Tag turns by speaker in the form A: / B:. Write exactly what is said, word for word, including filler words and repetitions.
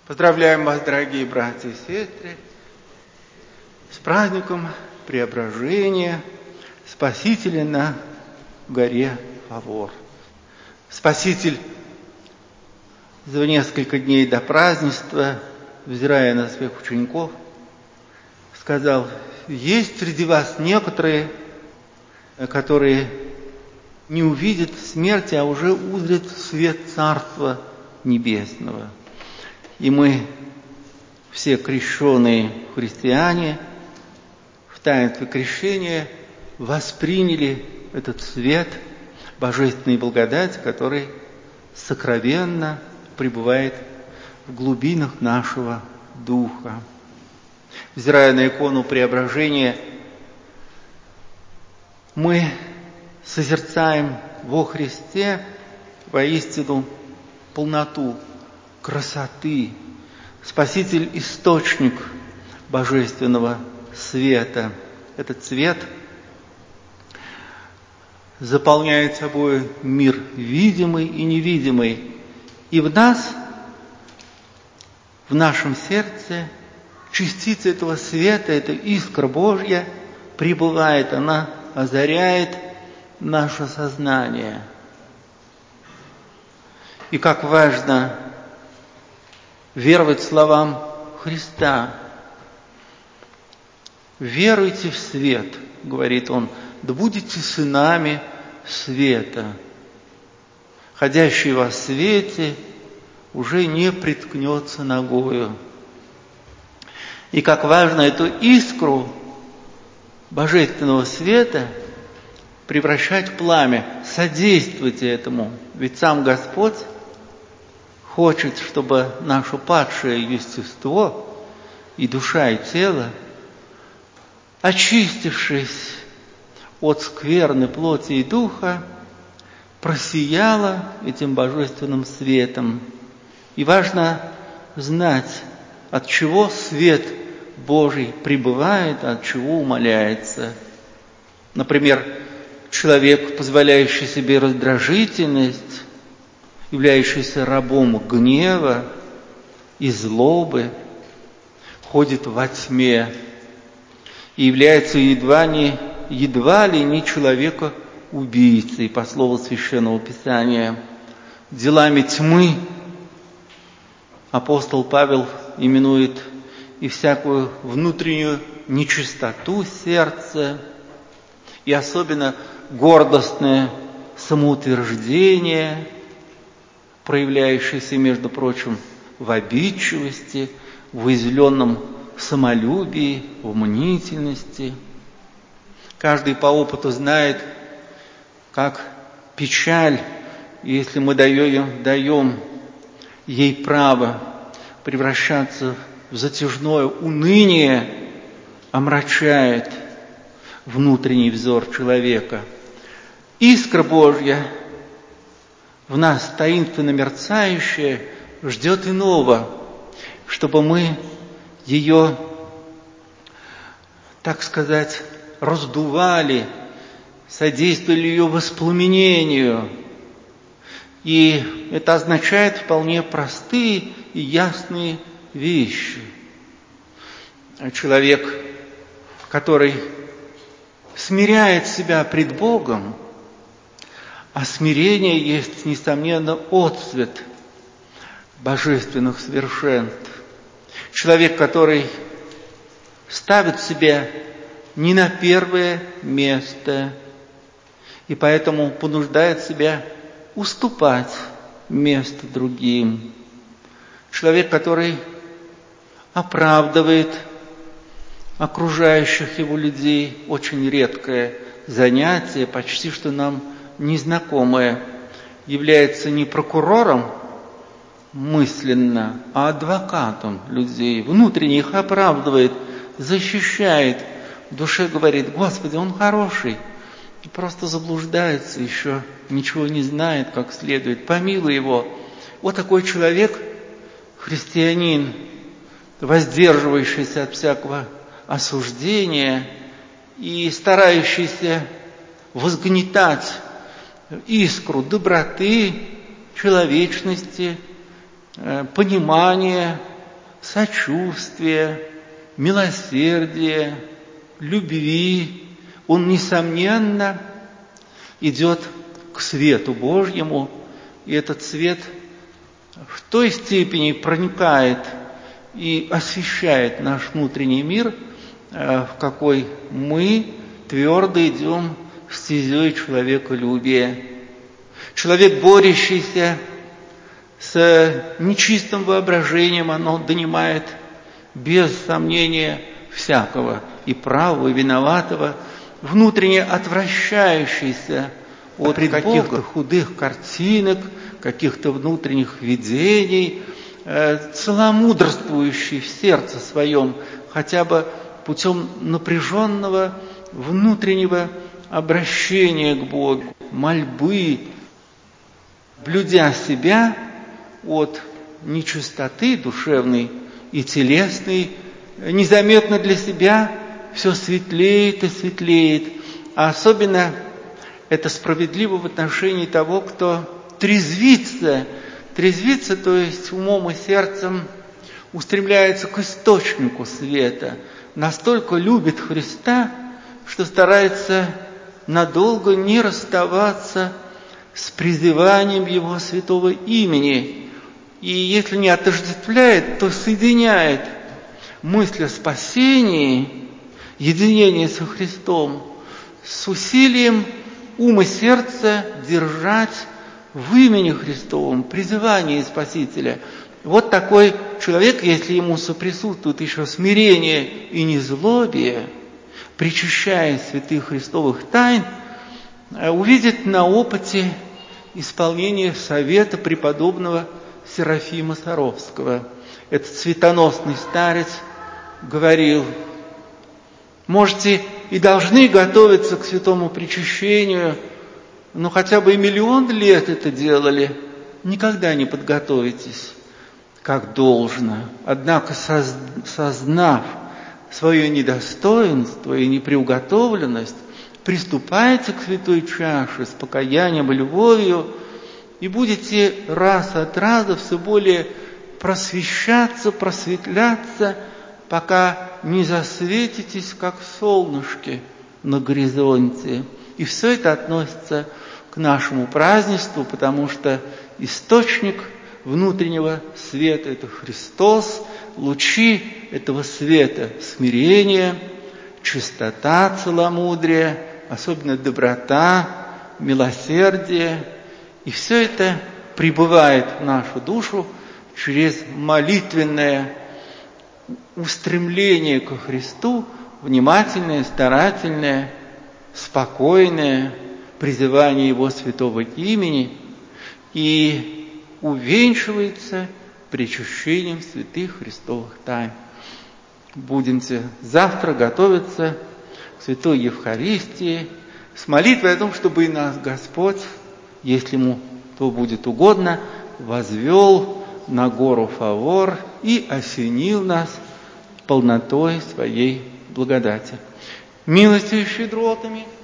A: Поздравляем вас, дорогие братья и сестры, с праздником Преображения Спасителя на горе Фавор. Спаситель за несколько дней до празднества, взирая на своих учеников, сказал: есть среди вас некоторые, которые не увидят смерти, а уже узрят свет Царства Небесного. И мы, все крещенные христиане, в таинстве крещения восприняли этот свет божественной благодати, который сокровенно пребывает в глубинах нашего духа. Взирая на икону Преображения, мы созерцаем во Христе воистину полноту красоты. Спаситель – источник божественного света. Этот свет заполняет собой мир видимый и невидимый. И в нас, в нашем сердце, частица этого света, эта искра Божья пребывает, она озаряет наше сознание. И как важно веровать словам Христа. «Веруйте в свет», — говорит Он, — «да будете сынами света. Ходящий во свете уже не приткнется ногою». И как важно эту искру божественного света превращать в пламя, содействовать этому. Ведь сам Господь хочет, чтобы наше падшее естество, и душа, и тело, очистившись от скверны плоти и духа, просияло этим божественным светом. И важно знать, от чего свет Божий пребывает, а от чего умаляется. Например, человек, позволяющий себе раздражительность, являющийся рабом гнева и злобы, ходит во тьме и является едва, не, едва ли не человека-убийцей, по слову Священного Писания. Делами тьмы апостол Павел именует и всякую внутреннюю нечистоту сердца, и особенно гордостное самоутверждение, проявляющееся, между прочим, в обидчивости, в уязвленном самолюбии, в мнительности. Каждый по опыту знает, как печаль, если мы даем, даем ей право превращаться в затяжное уныние, омрачает внутренний взор человека. Искра Божья, в нас таинственно мерцающая, ждет иного, чтобы мы ее, так сказать, раздували, содействовали ее воспламенению. И это означает вполне простые и ясные вещи. Человек, который смиряет себя пред Богом, а смирение есть, несомненно, отцвет божественных совершенств. Человек, который ставит себя не на первое место и поэтому понуждает себя уступать место другим. Человек, который оправдывает окружающих его людей, очень редкое занятие, почти что нам незнакомое, является не прокурором мысленно, а адвокатом людей, внутренне их оправдывает, защищает, в душе говорит: Господи, он хороший, просто заблуждается, еще ничего не знает как следует, помилуй его. Вот такой человек, христианин, воздерживающийся от всякого осуждения и старающийся возгнетать искру доброты, человечности, понимания сочувствия, милосердия, любви, он, несомненно, идет к свету Божьему, и этот свет в той степени проникает и освещает наш внутренний мир, в какой мы твердо идем стезей человеколюбия. Человек, борющийся с нечистым воображением, оно донимает без сомнения всякого, и правого, и виноватого, внутренне отвращающийся от каких-то худых картинок, каких-то внутренних видений, э, целомудрствующий в сердце своем, хотя бы путем напряженного внутреннего обращения к Богу, мольбы, блюдя себя от нечистоты душевной и телесной, незаметно для себя все светлеет и светлеет. А особенно это справедливо в отношении того, кто трезвится. Трезвится, то есть умом и сердцем устремляется к источнику света. Настолько любит Христа, что старается надолго не расставаться с призыванием Его святого имени. И если не отождествляет, то соединяет мысль о спасении, единение со Христом, с усилием ума и сердца держать в имени Христовом призывание Спасителя. Вот такой человек, если ему соприсутствует еще смирение и незлобие, причащая святых Христовых тайн, увидит на опыте исполнение совета преподобного Серафима Саровского. Этот светоносный старец говорил: можете и должны готовиться к святому причащению, но хотя бы и миллион лет это делали, никогда не подготовитесь как должно. Однако, сознав свое недостоинство и неприуготовленность, приступайте к святой чаше с покаянием и любовью, и будете раз от раза все более просвещаться, просветляться, пока не засветитесь, как солнышки на горизонте. И все это относится к нашему празднеству, потому что источник внутреннего света – это Христос, лучи этого света – смирение, чистота, целомудрие, особенно доброта, милосердие. И все это прибывает в нашу душу через молитвенное устремление ко Христу, внимательное, старательное, спокойное призывание Его святого имени, и увенчивается причащением святых Христовых тайн. Будемте завтра готовиться к святой Евхаристии с молитвой о том, чтобы и нас Господь, если Ему то будет угодно, возвел на гору Фавор и осенил нас полнотой Своей благодати. Милостью и щедротами